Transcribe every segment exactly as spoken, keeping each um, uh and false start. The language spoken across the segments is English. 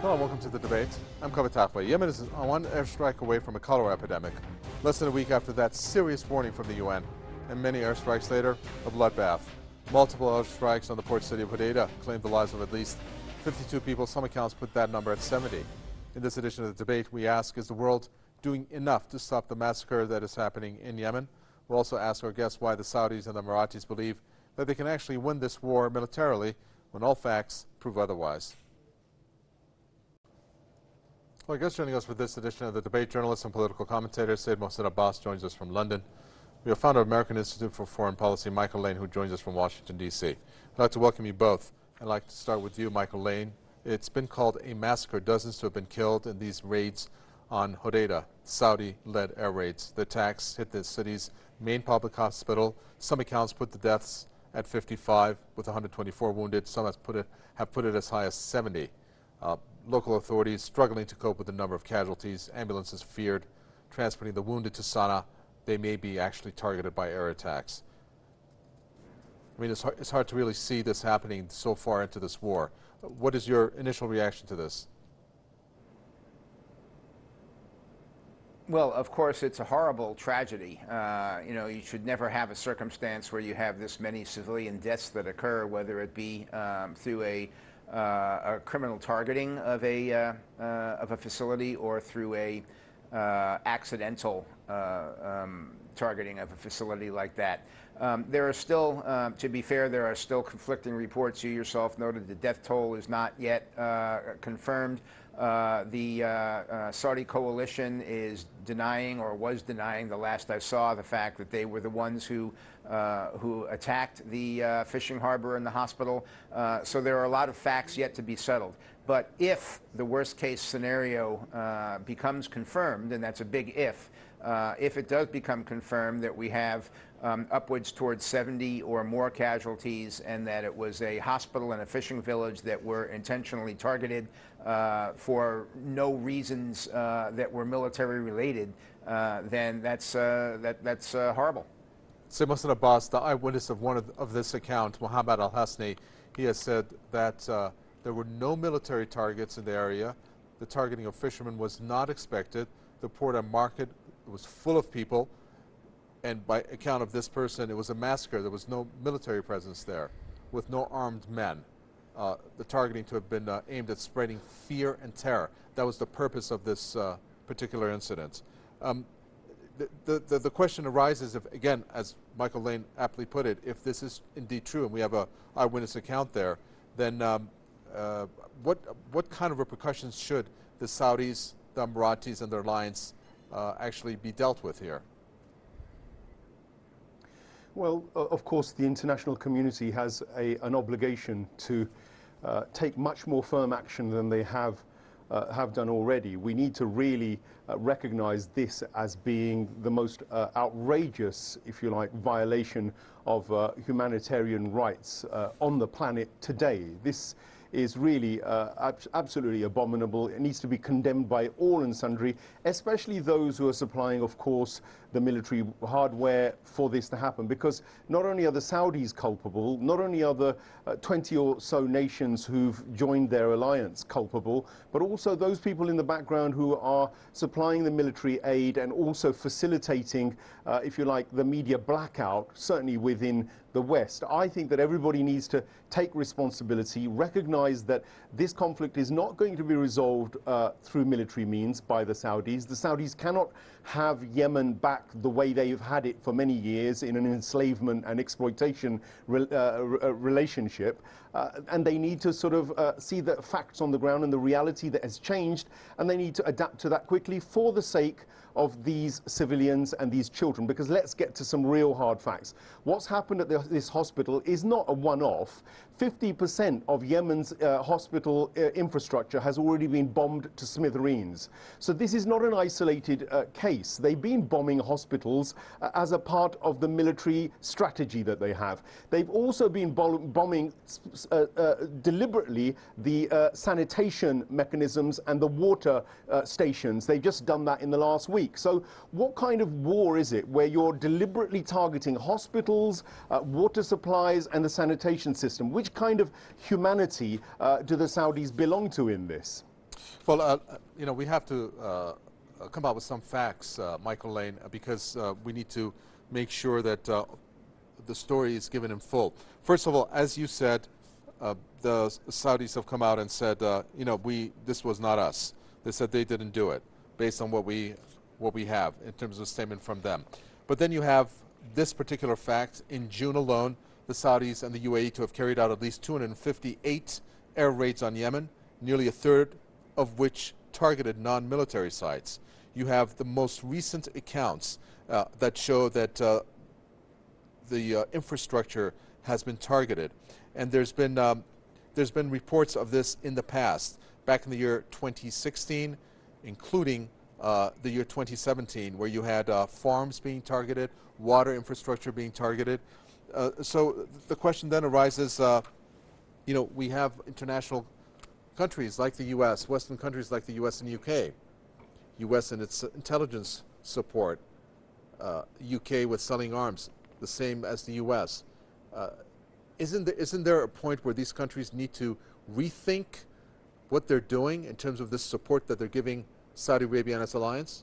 Hello, welcome to the debate. I'm Kaveh Taqwa. Yemen is one airstrike away from a cholera epidemic. Less than a week after that serious warning from the U N, and many airstrikes later, a bloodbath. Multiple airstrikes on the port city of Hodeidah claimed the lives of at least fifty-two people. Some accounts put that number at seventy. In this edition of the debate, we ask, is the world doing enough to stop the massacre that is happening in Yemen? We'll also ask our guests why the Saudis and the Emiratis believe that they can actually win this war militarily when all facts prove otherwise. Well, I guess joining us for this edition of the debate, journalist and political commentator Syed Mohsin Abbas joins us from London. We have founder of American Institute for Foreign Policy, Michael Lane, who joins us from Washington, D C I'd like to welcome you both. I'd like to start with you, Michael Lane. It's been called a massacre. Dozens to have been killed in these raids on Hodeidah, Saudi-led air raids. The attacks hit the city's main public hospital. Some accounts put the deaths at fifty-five, with one hundred twenty-four wounded. Some have put it, have put it as high as seventy. Uh, local authorities struggling to cope with the number of casualties. Ambulances feared transporting the wounded to Sana'a. They may be actually targeted by air attacks. I mean, it's hard, it's hard to really see this happening so far into this war. What is your initial reaction to this? Well, of course, it's a horrible tragedy. Uh, you know, you should never have a circumstance where you have this many civilian deaths that occur, whether it be um, through a, uh, a criminal targeting of a uh, uh, of a facility or through a uh, accidental uh, um, targeting of a facility like that. Um, there are still, uh, to be fair, there are still conflicting reports. You yourself noted the death toll is not yet uh, confirmed. Uh, the uh, uh, Saudi coalition is denying, or was denying, the last I saw, the fact that they were the ones who uh, who attacked the uh, fishing harbor and the hospital. Uh, so there are a lot of facts yet to be settled. But if the worst case scenario uh, becomes confirmed, and that's a big if, uh, if it does become confirmed that we have Um, upwards towards seventy or more casualties, and that it was a hospital and a fishing village that were intentionally targeted uh, for no reasons uh, that were military related, uh, then that's uh, that that's uh, horrible. Syed Mohsin Abbas, the eyewitness of one of, of this account, Muhammad Al-Hasni, he has said that uh, there were no military targets in the area. The targeting of fishermen was not expected. The port and market was full of people. And by account of this person, it was a massacre. There was no military presence there, with no armed men. Uh, the targeting to have been uh, aimed at spreading fear and terror. That was the purpose of this uh, particular incident. Um, the, the, the question arises if, again, as Michael Lane aptly put it, if this is indeed true, and we have a eyewitness account there, then um, uh, what, what kind of repercussions should the Saudis, the Emiratis, and their alliance uh, actually be dealt with here? Well, of course, the international community has a, an obligation to uh, take much more firm action than they have uh, have done already. We need to really uh, recognize this as being the most uh, outrageous, if you like, violation of uh, humanitarian rights uh, on the planet today. This is really uh, ab absolutely abominable. It needs to be condemned by all and sundry, especially those who are supplying, of course, the military hardware for this to happen, because not only are the Saudis culpable, not only are the uh, twenty or so nations who've joined their alliance culpable, but also those people in the background who are supplying the military aid and also facilitating, uh, if you like, the media blackout, certainly within the West. I think that everybody needs to take responsibility, recognize that this conflict is not going to be resolved uh, through military means by the Saudis. The Saudis cannot have Yemen back the way they've had it for many years in an enslavement and exploitation re uh, re relationship. Uh, and they need to sort of uh, see the facts on the ground and the reality that has changed, and they need to adapt to that quickly for the sake of these civilians and these children, because let's get to some real hard facts. What's happened at the, this hospital is not a one-off. fifty percent of Yemen's uh, hospital uh, infrastructure has already been bombed to smithereens. So this is not an isolated uh, case. They've been bombing hospitals uh, as a part of the military strategy that they have. They've also been bombing uh, uh, deliberately the uh, sanitation mechanisms and the water uh, stations. They've just done that in the last week. So what kind of war is it where you're deliberately targeting hospitals, uh, water supplies, and the sanitation system? Which kind of humanity uh, do the Saudis belong to in this? Well, uh, you know, we have to uh, come out with some facts, uh, Michael Lane, because uh, we need to make sure that uh, the story is given in full. First of all, as you said, uh, the Saudis have come out and said, uh, you know, we this was not us. They said they didn't do it, based on what we what we have in terms of a statement from them. But then you have this particular fact: in June alone, the Saudis and the U A E to have carried out at least two hundred fifty-eight air raids on Yemen, nearly a third of which targeted non-military sites. You have the most recent accounts uh, that show that uh, the uh, infrastructure has been targeted, and there's been um, there's been reports of this in the past, back in the year twenty sixteen, including uh, the year twenty seventeen, where you had uh, farms being targeted, water infrastructure being targeted. Uh, so the question then arises, uh, you know, we have international countries like the U S, Western countries like the U S and U K, U S and its intelligence support, uh, U K with selling arms, the same as the U S. Uh, isn't, there, isn't there a point where these countries need to rethink what they're doing in terms of this support that they're giving Saudi Arabia and its alliance?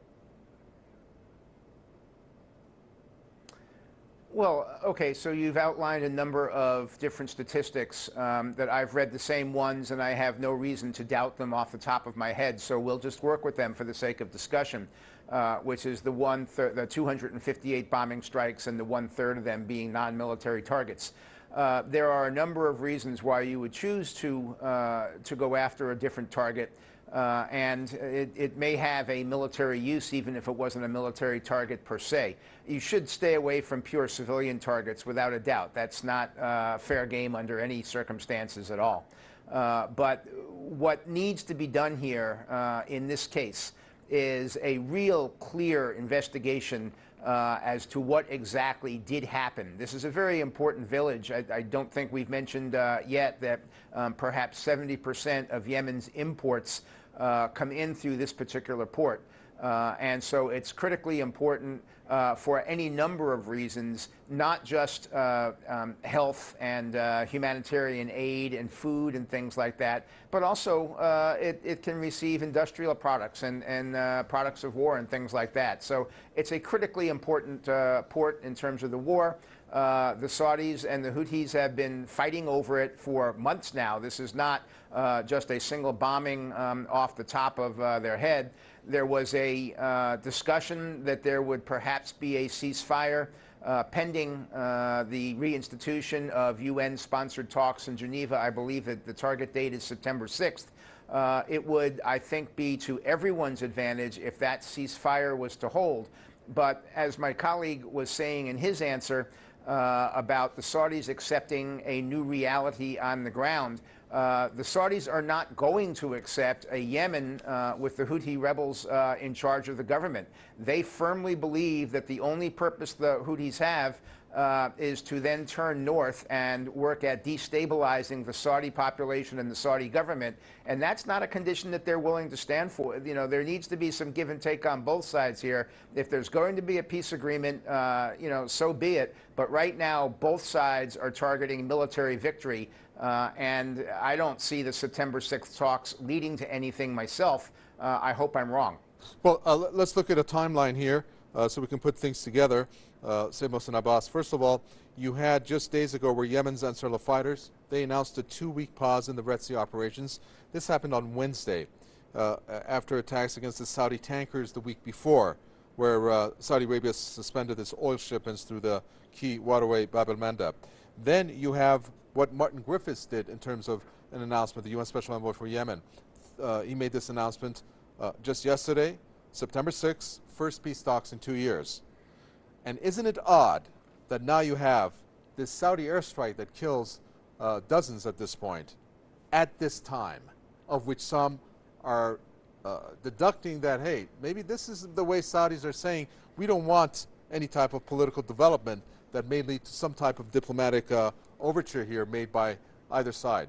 Well, okay, so you've outlined a number of different statistics um, that I've read the same ones, and I have no reason to doubt them off the top of my head, so we'll just work with them for the sake of discussion, uh, which is the one third, the two hundred fifty-eight bombing strikes and the one third of them being non-military targets. Uh, there are a number of reasons why you would choose to, uh, to go after a different target. Uh, and it, it may have a military use even if it wasn't a military target per se. You should stay away from pure civilian targets without a doubt. That's not uh, fair game under any circumstances at all. Uh, but what needs to be done here uh, in this case is a real clear investigation Uh, as to what exactly did happen. This is a very important village. I, I don't think we've mentioned uh, yet that um, perhaps seventy percent of Yemen's imports uh, come in through this particular port. Uh, and so it's critically important uh, for any number of reasons, not just uh, um, health and uh, humanitarian aid and food and things like that, but also uh, it, it can receive industrial products and, and uh, products of war and things like that. So it's a critically important uh, port in terms of the war. Uh, the Saudis and the Houthis have been fighting over it for months now. This is not uh, just a single bombing um, off the top of uh, their head. There was a uh, discussion that there would perhaps be a ceasefire uh, pending uh, the reinstitution of U N-sponsored talks in Geneva. I believe that the target date is September sixth. Uh, it would, I think, be to everyone's advantage if that ceasefire was to hold. But as my colleague was saying in his answer uh, about the Saudis accepting a new reality on the ground, Uh, the Saudis are not going to accept a Yemen uh, with the Houthi rebels uh, in charge of the government. They firmly believe that the only purpose the Houthis have uh, is to then turn north and work at destabilizing the Saudi population and the Saudi government. And that's not a condition that they're willing to stand for. You know, there needs to be some give and take on both sides here. If there's going to be a peace agreement, uh, you know, so be it. But right now, both sides are targeting military victory. Uh, and I don't see the September sixth talks leading to anything myself. Uh, I hope I'm wrong. Well, uh, let's look at a timeline here uh, so we can put things together. Uh, Said Mohsen Abbas, first of all, you had just days ago where Yemen's Ansarullah fighters, they announced a two-week pause in the Red Sea operations. This happened on Wednesday uh, after attacks against the Saudi tankers the week before, where uh, Saudi Arabia suspended its oil shipments through the key waterway Bab el-Mandeb. Then you have what Martin Griffiths did in terms of an announcement, the U N Special Envoy for Yemen. Uh, he made this announcement uh, just yesterday, September sixth, first peace talks in two years. And isn't it odd that now you have this Saudi airstrike that kills uh, dozens at this point, at this time, of which some are uh, deducting that, hey, maybe this is the way Saudis are saying, we don't want any type of political development that may lead to some type of diplomatic uh, overture here made by either side.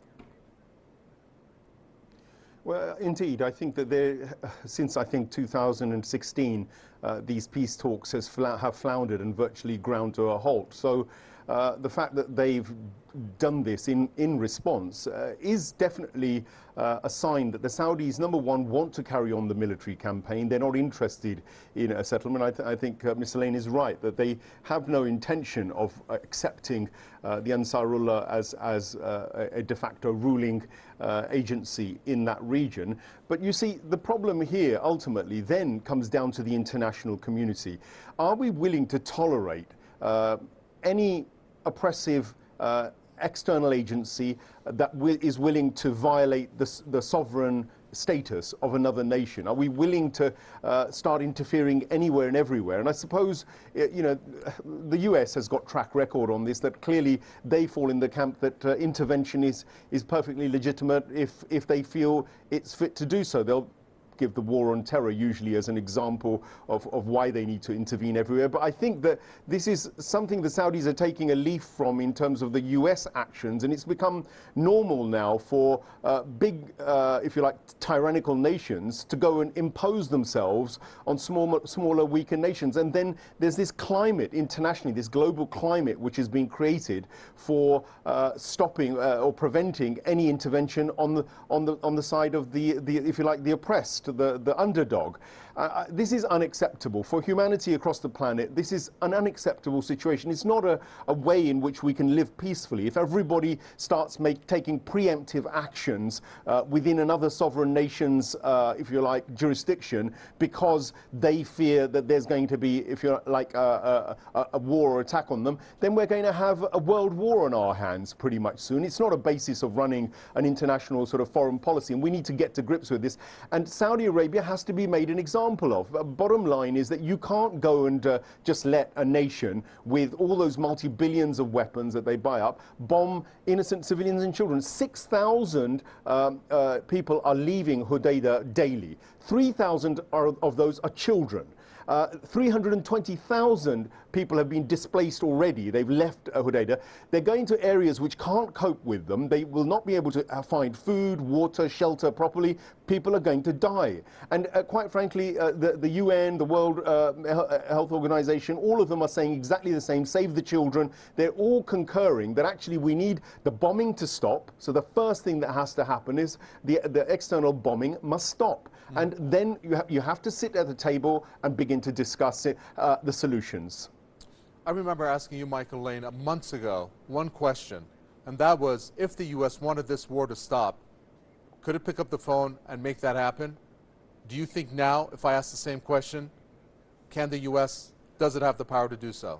Well, indeed, I think that there, since I think two thousand sixteen, uh, these peace talks has fla have floundered and virtually ground to a halt. So uh, the fact that they've done this in, in response uh, is definitely uh, a sign that the Saudis, number one, want to carry on the military campaign. They're not interested in a settlement. I, th I think uh, Mister Lane is right, that they have no intention of accepting uh, the Ansarullah as, as uh, a de facto ruling uh, agency in that region. But you see, the problem here ultimately then comes down to the international community. Are we willing to tolerate uh, any oppressive uh, external agency that wi is willing to violate the, the sovereign status of another nation? Are we willing to uh, start interfering anywhere and everywhere? And I suppose, you know, the U S has got track record on this, that clearly they fall in the camp that uh, intervention is, is perfectly legitimate if, if they feel it's fit to do so. They'll give the war on terror usually as an example of, of why they need to intervene everywhere. But I think that this is something the Saudis are taking a leaf from in terms of the U S actions, and it's become normal now for uh, big, uh, if you like, tyrannical nations to go and impose themselves on small, smaller, weaker nations. And then there's this climate internationally, this global climate which has been created for uh, stopping uh, or preventing any intervention on the, on the, on the side of the, the, if you like, the oppressed, The, the underdog. Uh, this is unacceptable for humanity across the planet. This is an unacceptable situation. It's not a, a way in which we can live peacefully. If everybody starts make, taking preemptive actions uh, within another sovereign nation's, uh, if you like, jurisdiction, because they fear that there's going to be, if you like, a, a, a war or attack on them, then we're going to have a world war on our hands pretty much soon. It's not a basis of running an international sort of foreign policy, and we need to get to grips with this. And Saudi Arabia has to be made an example of. Uh, bottom line is that you can't go and uh, just let a nation with all those multi-billions of weapons that they buy up bomb innocent civilians and children. six thousand um, uh, people are leaving Hodeidah daily. three thousand of those are children. Uh, three hundred twenty thousand people have been displaced already. They've left uh, Hodeidah. They're going to areas which can't cope with them. They will not be able to uh, find food, water, shelter properly. People are going to die. And uh, quite frankly, uh, the, the U N, the World uh, Health Organization, all of them are saying exactly the same, save the children. They're all concurring that actually we need the bombing to stop. So the first thing that has to happen is the, the external bombing must stop. Mm. And then you, ha you have to sit at the table and begin to discuss it, uh, the solutions. I remember asking you, Michael Lane, months ago, one question, and that was, if the U S wanted this war to stop, could it pick up the phone and make that happen? Do you think now, if I ask the same question, can the U S, does it have the power to do so?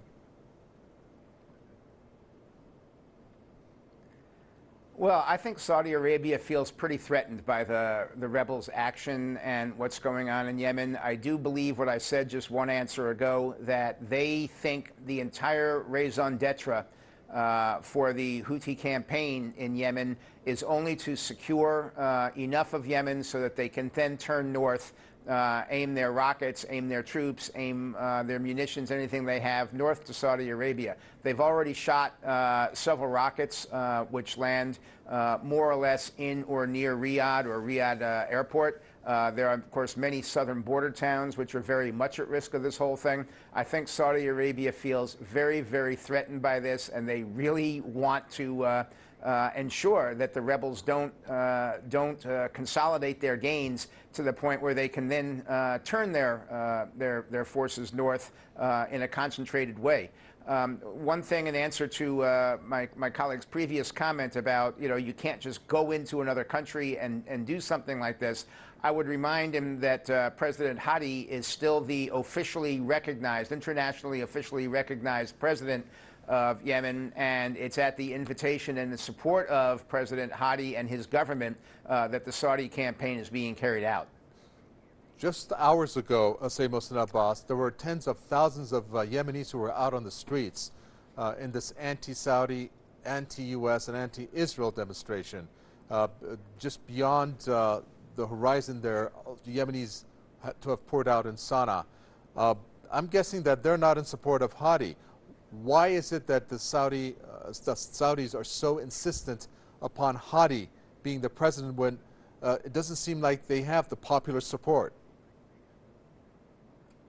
Well, I think Saudi Arabia feels pretty threatened by the, the rebels' action and what's going on in Yemen. I do believe what I said just one answer ago, that they think the entire raison d'etre uh, for the Houthi campaign in Yemen is only to secure uh, enough of Yemen so that they can then turn north, Uh, aim their rockets, aim their troops, aim uh, their munitions, anything they have, north to Saudi Arabia. They've already shot uh, several rockets uh, which land uh, more or less in or near Riyadh or Riyadh uh, airport. Uh, there are, of course, many southern border towns which are very much at risk of this whole thing. I think Saudi Arabia feels very, very threatened by this, and they really want to uh, Uh, ensure that the rebels don't uh, don't uh, consolidate their gains to the point where they can then uh, turn their uh, their their forces north uh, in a concentrated way. Um, one thing in answer to uh, my my colleague's previous comment about, you know, you can't just go into another country and and do something like this, I would remind him that uh, President Hadi is still the officially recognized, internationally officially recognized president of Yemen, and it's at the invitation and the support of President Hadi and his government uh, that the Saudi campaign is being carried out. Just hours ago, Sayyid Mohsen Abbas, there were tens of thousands of uh, Yemenis who were out on the streets uh, in this anti-Saudi, anti-U S, and anti-Israel demonstration. Uh, just beyond uh, the horizon there, the Yemenis had to have poured out in Sana'a. Uh, I'm guessing that they're not in support of Hadi. Why is it that the Saudi, uh, the Saudis are so insistent upon Hadi being the president when uh, it doesn't seem like they have the popular support?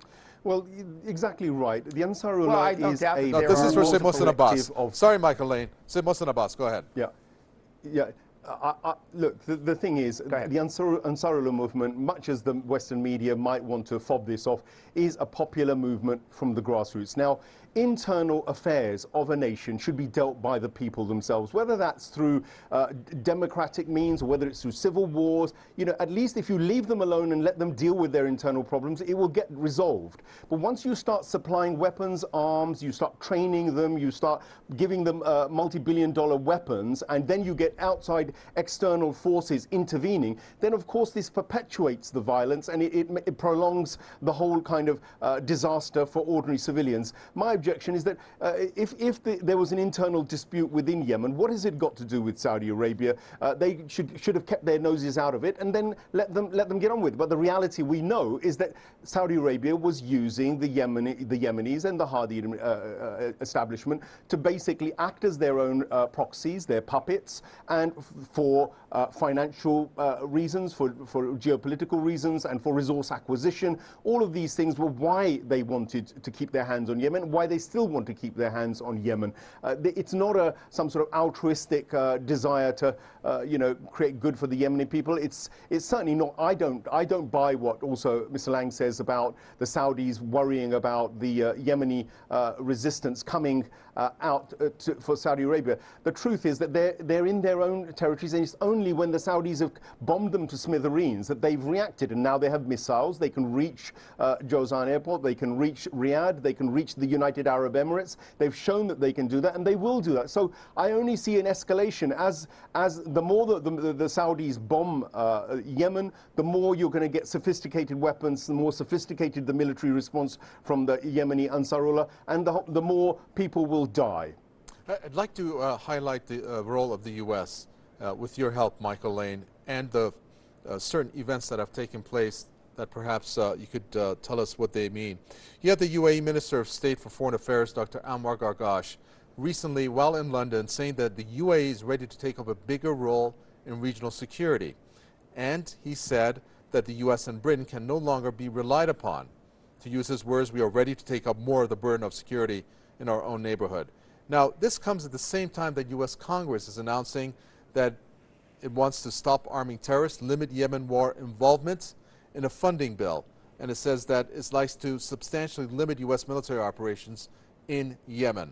Well, y- exactly right. The Ansarullah Well, I don't is doubt that a No, there this are is for Said multiple Mohsen Abbas. collective of Sorry, Michael Lane. Said Mohsen Abbas, go ahead. Yeah, yeah. I, I, look, the, the thing is, ahead. the Ansar, Ansarullah movement, much as the Western media might want to fob this off, is a popular movement from the grassroots. Now, internal affairs of a nation should be dealt by the people themselves, whether that's through uh, democratic means or whether it's through civil wars. You know, at least if you leave them alone and let them deal with their internal problems, it will get resolved. But once you start supplying weapons, arms, you start training them, you start giving them uh, multi-billion dollar weapons, and then you get outside external forces intervening, then of course this perpetuates the violence and it, it, it prolongs the whole kind of uh, disaster for ordinary civilians. My objection is that uh, if, if the, there was an internal dispute within Yemen, what has it got to do with Saudi Arabia? Uh, they should, should have kept their noses out of it and then let them, let them get on with it. But the reality we know is that Saudi Arabia was using the, Yemeni, the Yemenis and the Hadi uh, uh, establishment to basically act as their own uh, proxies, their puppets, and for uh, financial uh, reasons, for, for geopolitical reasons, and for resource acquisition. All of these things were why they wanted to keep their hands on Yemen, why they still want to keep their hands on Yemen. Uh, it's not a, some sort of altruistic uh, desire to, uh, you know, create good for the Yemeni people. It's, it's certainly not. I don't, I don't buy what also Mister Lang says about the Saudis worrying about the uh, Yemeni uh, resistance coming uh, out uh, to, for Saudi Arabia. The truth is that they're, they're in their own territories, and it's only when the Saudis have bombed them to smithereens that they've reacted, and now they have missiles. They can reach uh, Jozan Airport, they can reach Riyadh, they can reach the United Arab Emirates. They've shown that they can do that, and they will do that. So I only see an escalation. As, as the more the, the, the Saudis bomb uh, Yemen, the more you're going to get sophisticated weapons, the more sophisticated the military response from the Yemeni Ansarullah, and the, the more people will die. I'd like to uh, highlight the uh, role of the U S uh, with your help, Michael Lane, and the uh, certain events that have taken place that perhaps uh, you could uh, tell us what they mean. You had the U A E Minister of State for Foreign Affairs, Doctor Anwar Gargash, recently while in London saying that the U A E is ready to take up a bigger role in regional security. And he said that the U S and Britain can no longer be relied upon. To use his words, we are ready to take up more of the burden of security in our own neighborhood. Now, this comes at the same time that U S Congress is announcing that it wants to stop arming terrorists, limit Yemen war involvement in a funding bill. And it says that it's likely to substantially limit U S military operations in Yemen.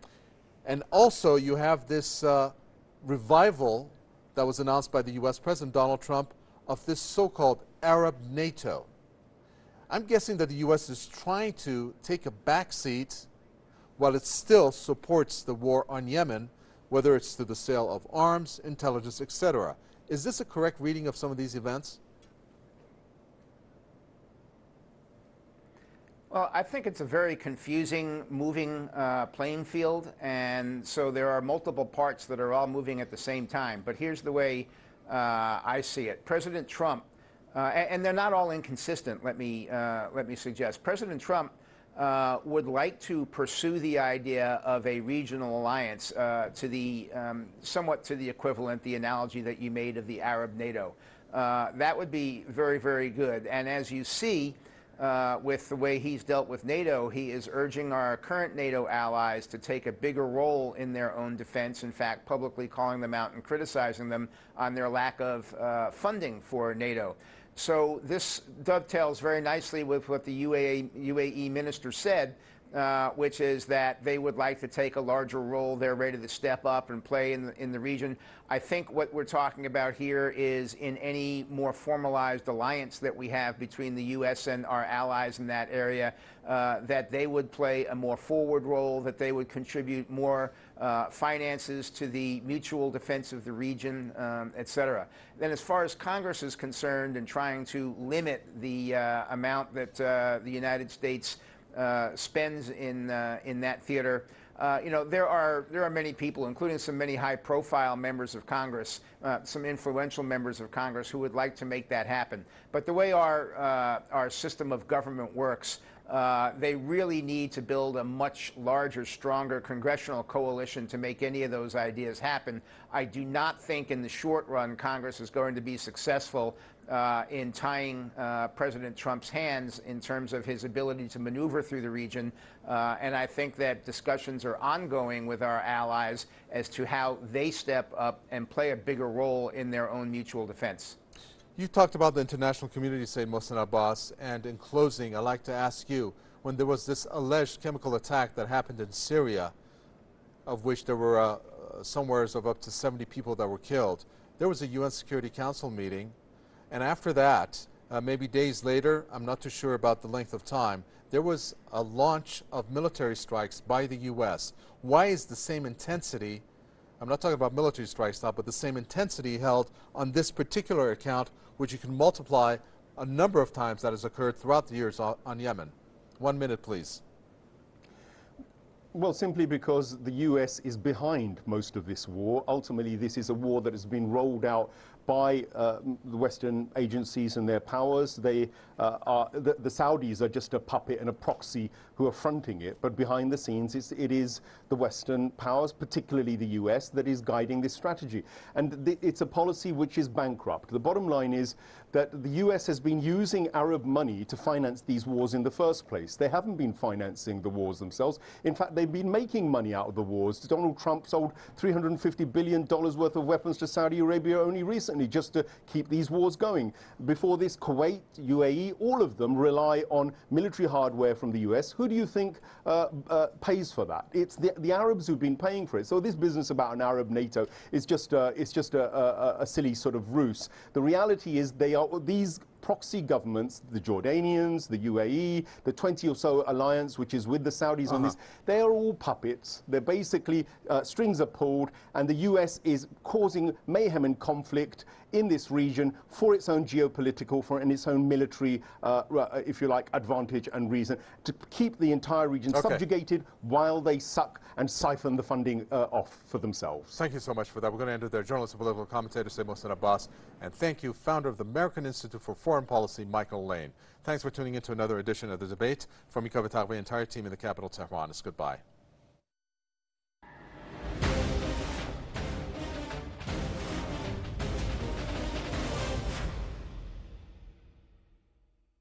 And also you have this uh, revival that was announced by the U S President Donald Trump of this so-called Arab NATO. I'm guessing that the U S is trying to take a backseat while it still supports the war on Yemen, whether it's through the sale of arms, intelligence, et cetera. Is this a correct reading of some of these events? Well, I think it's a very confusing, moving uh, playing field, and so there are multiple parts that are all moving at the same time. But here's the way uh, I see it. President Trump, uh, and, and they're not all inconsistent, let me, uh, let me suggest. President Trump uh, would like to pursue the idea of a regional alliance, uh, to the, um, somewhat to the equivalent, the analogy that you made of the Arab NATO. Uh, that would be very, very good. And as you see, Uh, with the way he's dealt with NATO, he is urging our current NATO allies to take a bigger role in their own defense, in fact, publicly calling them out and criticizing them on their lack of uh, funding for NATO. So this dovetails very nicely with what the U A E, U A E minister said, uh, which is that they would like to take a larger role. They're ready to step up and play in the, in the region. I think what we're talking about here is in any more formalized alliance that we have between the U S and our allies in that area, uh, that they would play a more forward role, that they would contribute more uh, finances to the mutual defense of the region, um, et cetera. Then as far as Congress is concerned and trying to limit the uh, amount that uh, the United States Uh, spends in uh, in that theater. Uh, you know, there are there are many people, including some many high-profile members of Congress, uh, some influential members of Congress, who would like to make that happen. But the way our uh, our system of government works, Uh, they really need to build a much larger, stronger congressional coalition to make any of those ideas happen. I do not think in the short run Congress is going to be successful uh, in tying uh, President Trump's hands in terms of his ability to maneuver through the region. Uh, and I think that discussions are ongoing with our allies as to how they step up and play a bigger role in their own mutual defense. You talked about the international community, Said Mohsen Abbas, and in closing, I'd like to ask you, when there was this alleged chemical attack that happened in Syria, of which there were uh, somewheres of up to seventy people that were killed, there was a U N Security Council meeting, and after that, uh, maybe days later, I'm not too sure about the length of time, there was a launch of military strikes by the U S. Why is the same intensity, I'm not talking about military strikes now, but the same intensity held on this particular account, which you can multiply a number of times that has occurred throughout the years on, on Yemen? One minute, please. Well, simply because the U S is behind most of this war. Ultimately, this is a war that has been rolled out by uh, the Western agencies and their powers. They uh, are, the, the Saudis are just a puppet and a proxy who are fronting it, but behind the scenes it's, it is the Western powers, particularly the U S, that is guiding this strategy. And th it's a policy which is bankrupt. The bottom line is that the U S has been using Arab money to finance these wars in the first place. They haven't been financing the wars themselves. In fact, they've been making money out of the wars. Donald Trump sold three hundred fifty billion dollars worth of weapons to Saudi Arabia only recently, just to keep these wars going. Before this, Kuwait, U A E, all of them rely on military hardware from the U S. Who do you think uh, uh, pays for that? It's the, the Arabs who've been paying for it. So this business about an Arab NATO is just, uh, it's just a, a, a silly sort of ruse. The reality is they are these proxy governments, the Jordanians, the U A E, the twenty or so alliance, which is with the Saudis uh-huh. on this, they are all puppets. They're basically, uh, strings are pulled, and the U S is causing mayhem and conflict in this region for its own geopolitical, for and its own military, uh, if you like, advantage and reason, to keep the entire region okay. subjugated while they suck and siphon the funding uh, off for themselves. Thank you so much for that. We're going to end it there. Journalist and political commentator Said Mohsen Abbas, and thank you, founder of the American Institute for Foreign Policy, Michael Lane. Thanks for tuning in to another edition of The Debate. From me, the entire team in the capital, Tehran. It's goodbye.